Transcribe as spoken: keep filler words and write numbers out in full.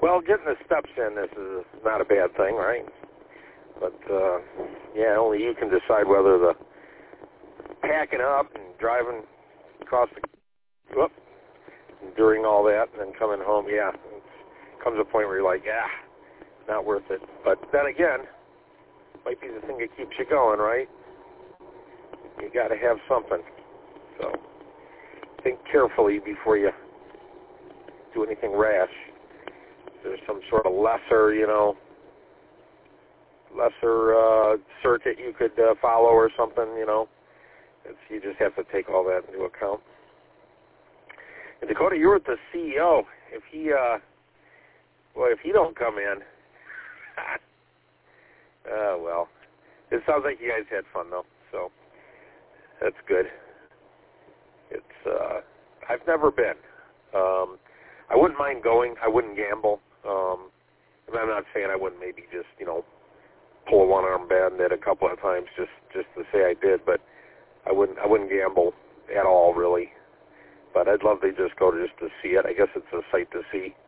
Well, getting the steps in, this is not a bad thing, right? But, uh, yeah, only you can decide whether the packing up and driving across the, whoop, and during all that and then coming home, yeah, it comes a point where you're like, yeah, not worth it. But then again, might be the thing that keeps you going, right? You got to have something. So think carefully before you do anything rash. There's some sort of lesser, you know, lesser uh, circuit you could uh, follow or something, you know. It's, you just have to take all that into account. And Dakota, you're with the C E O. If he, uh, well, if he don't come in, uh, well, it sounds like you guys had fun though, so that's good. It's, uh, I've never been. Um, I wouldn't mind going. I wouldn't gamble. Um, and I'm not saying I wouldn't maybe just, you know, pull a one-arm bandit a couple of times just, just to say I did, but I wouldn't I wouldn't gamble at all, really. But I'd love to just go to just to see it. I guess it's a sight to see.